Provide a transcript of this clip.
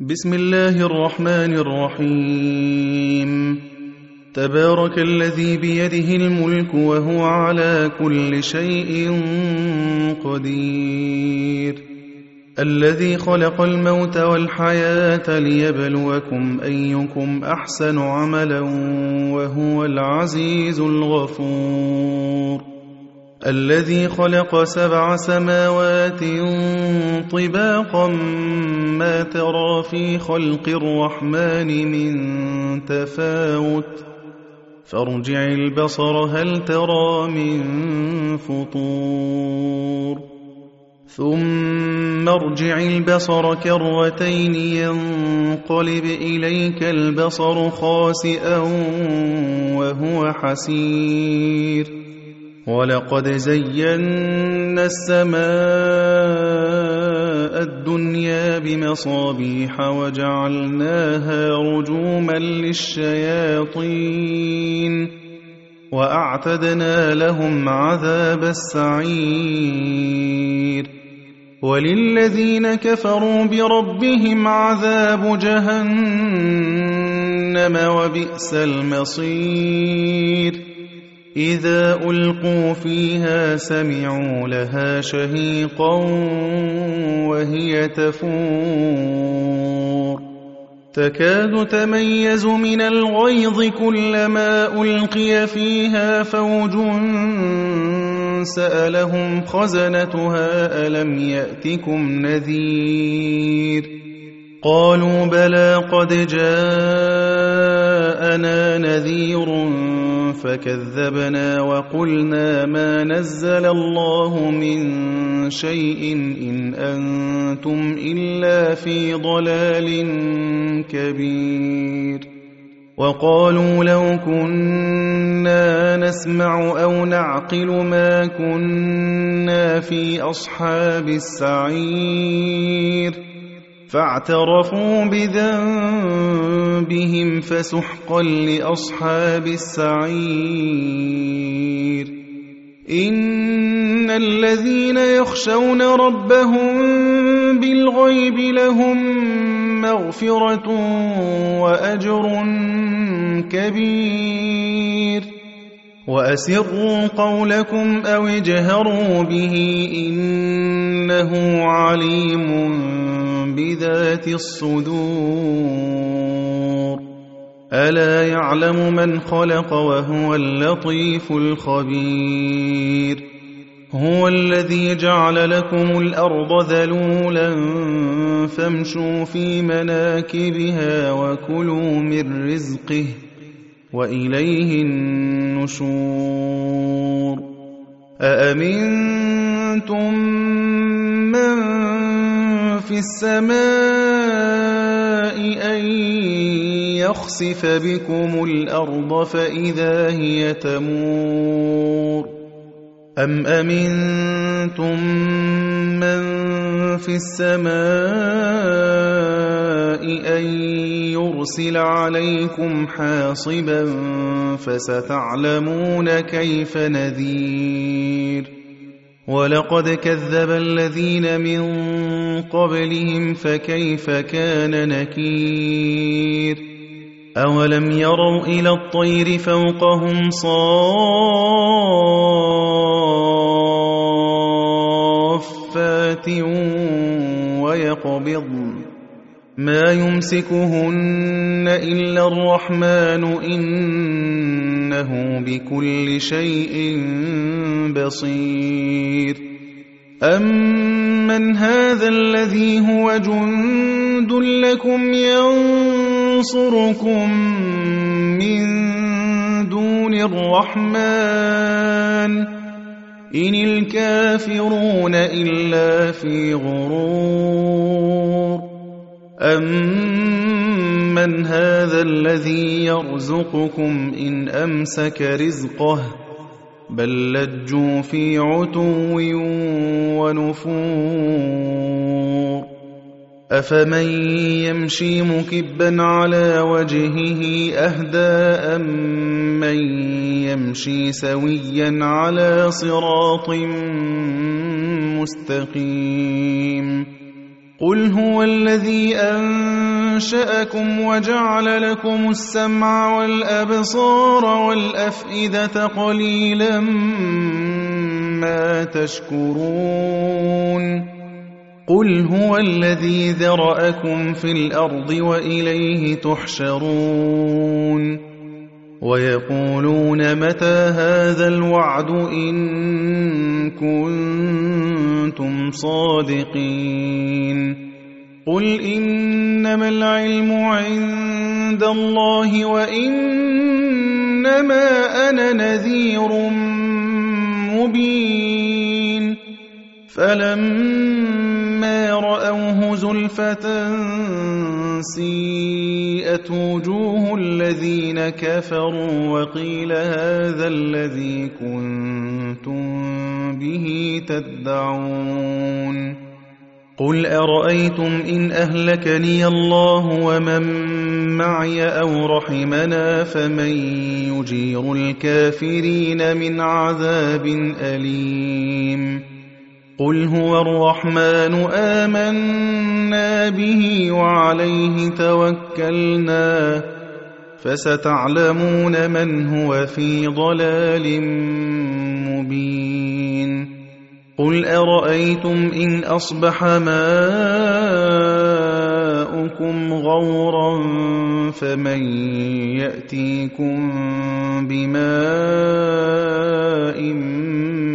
بسم الله الرحمن الرحيم. تبارك الذي بيده الملك وهو على كل شيء قدير. الذي خلق الموت والحياة ليبلوكم أيكم أحسن عملا وهو العزيز الغفور. الذي خلق 7 سماوات طباقا ما ترى في خلق الرحمن من تفاوت فارجع البصر هل ترى من فطور ثم ارجع البصر كرتين ينقلب إليك البصر خاسئا وهو حسير. ولقد زينا السماء الدنيا بمصابيح وجعلناها رجوما للشياطين وأعتدنا لهم عذاب السعير. وللذين كفروا بربهم عذاب جهنم وبئس المصير. إذا ألقوا فيها سمعوا لها شهيقا وهي تفور تكاد تميز من الغيظ كلما ألقي فيها فوج سألهم خزنتها ألم يأتكم نذير قالوا بلى قد جاءنا نذير فكذبنا وقلنا ما نزل الله من شيء إن أنتم إلا في ضلال كبير. وقالوا لو كنا نسمع أو نعقل ما كنا في أصحاب السعير فاعترفوا بذنبهم فسحقا لأصحاب السعير. إن الذين يخشون ربهم بالغيب لهم مغفرة وأجر كبير. وأسروا قولكم أو اجهروا به إنه عليم بذات الصدور. ألا يعلم من خلق وهو اللطيف الخبير. هو الذي جعل لكم الأرض ذلولا فامشوا في مناكبها وكلوا من رزقه وإليه النشور. أأمنتم من في السماء أن يخسف بكم الأرض فإذا هي تمور أم أمنتم من في السماء أن يرسل عليكم حاصبا فستعلمون كيف نذير. ولقد كذب الذين من قبلهم فكيف كان نكير. أولم يروا إلى الطير فوقهم صافات ويقبضن ما يمسكهن إلا الرحمن إنه بكل شيء بصير. أمن هذا الذي هو جند لكم ينصركم من دون الرحمن إن الكافرون إلا في غرور. أمن هذا الذي يرزقكم إن أمسك رزقه بل لجوا في عتو ونفور. أفمن يمشي مكبا على وجهه أهدى أمن يمشي سويا على صراط مستقيم. قل هو الذي أنشأكم وجعل لكم السمع والأبصار والأفئدة قليلا ما تشكرون قل هو الذي ذرأكم في الأرض وإليه تحشرون ويقولون متى هذا الوعد إن كنتم صادقين قل إنما العلم عند الله وإنما أنا نذير مبين فلما رأوه زلفة سيئت وجوه الذين كفروا وقيل هذا الذي كنتم به تدعون قل أرأيتم إن أهلكني الله ومن معي أو رحمنا فمن يجير الكافرين من عذاب أليم قل هو الرحمن آمنا به وعليه توكلنا فستعلمون من هو في ضلال مبين قل أرأيتم إن أصبح ماؤكم غورا فمن يأتيكم بماء